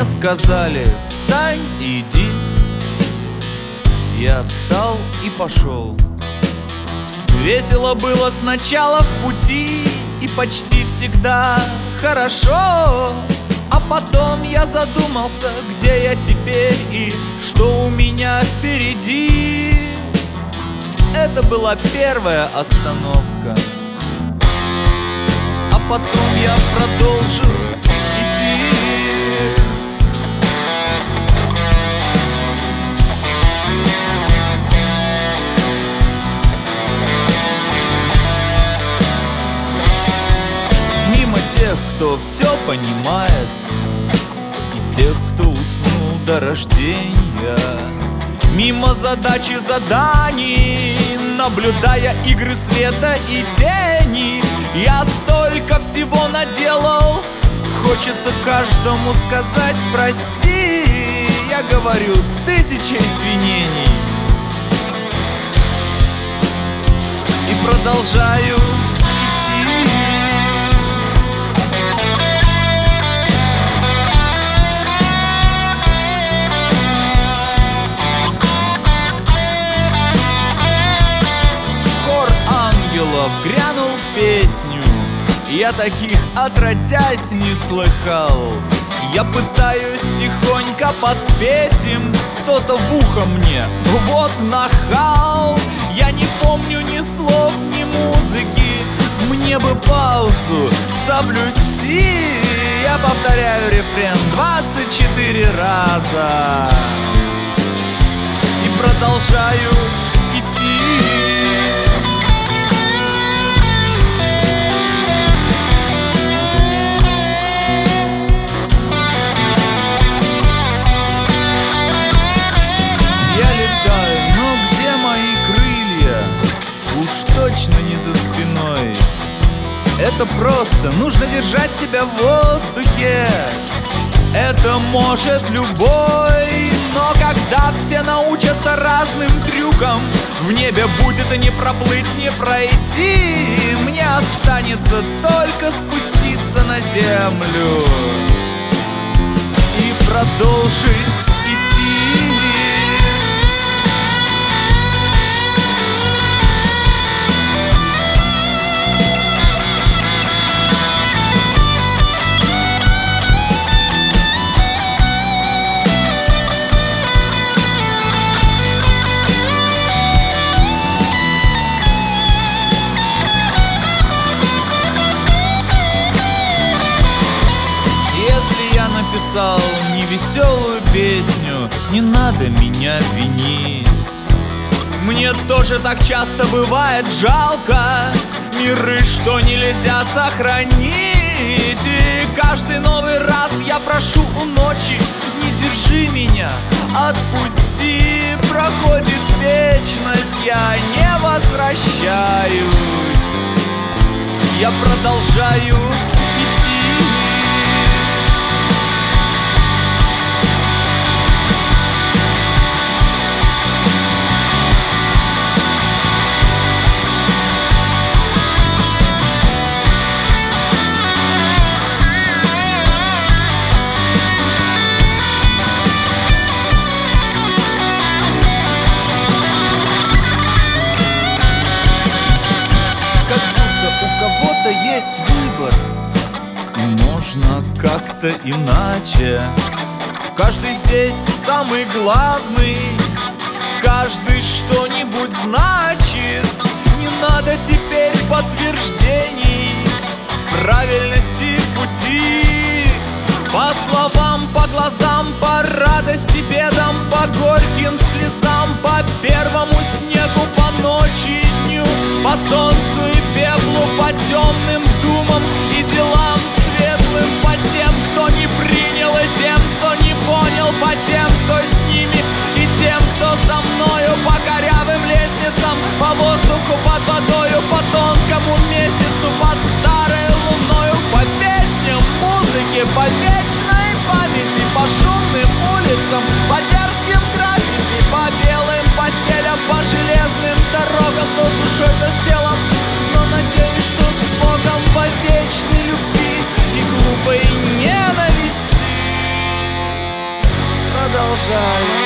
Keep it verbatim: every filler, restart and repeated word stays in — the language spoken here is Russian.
Мне сказали: встань и иди. Я встал и пошел. Весело было сначала в пути, и почти всегда хорошо. А потом я задумался, где я теперь и что у меня впереди. Это была первая остановка, а потом я продолжу идти. Мимо тех, кто все понимает, и тех, кто уснул до рождения. Мимо задачи заданий, наблюдая игры света и тени. Я столько всего наделал, хочется каждому сказать прости. Я говорю тысячи извинений и продолжаю идти. Грянул песню, я таких отродясь не слыхал. Я пытаюсь тихонько подпеть им, кто-то в ухо мне: вот нахал. Я не помню ни слов, ни музыки, мне бы паузу соблюсти. Я повторяю рефрен двадцать четыре раза и продолжаю идти. Точно не за спиной. Это просто нужно держать себя в воздухе. Это может любой. Но когда все научатся разным трюкам, в небе будет и не проплыть, не пройти. Мне останется только спуститься на землю и продолжить идти. Написал невеселую песню, не надо меня винить. Мне тоже так часто бывает жалко миры, что нельзя сохранить. И каждый новый раз я прошу у ночи: не держи меня, отпусти. Проходит вечность, я не возвращаюсь. Я продолжаю идти. Есть выбор, и можно как-то иначе. Каждый здесь самый главный, каждый что-нибудь значит. Не надо теперь подтверждений правильности пути. По словам, по глазам, по радости, бедам, по горьким слезам, по первому снегу, по ночи и дню, по солнцу и пеплу, по темным думам и делам светлым, по тем, кто не принял, и тем, кто не понял, по тем, кто с ними, и тем, кто со мною, по корявым лестницам, по воздуху, под водою, по тонкому месяцу, под старой луною, по песням музыки, по вечной памяти, по шумным улицам, по дерзким граффити, по белым постелям, по железным дорогам, то с душой, то с телом. Но надеюсь, что с Богом, по вечной любви и глупой ненависти. продолжаю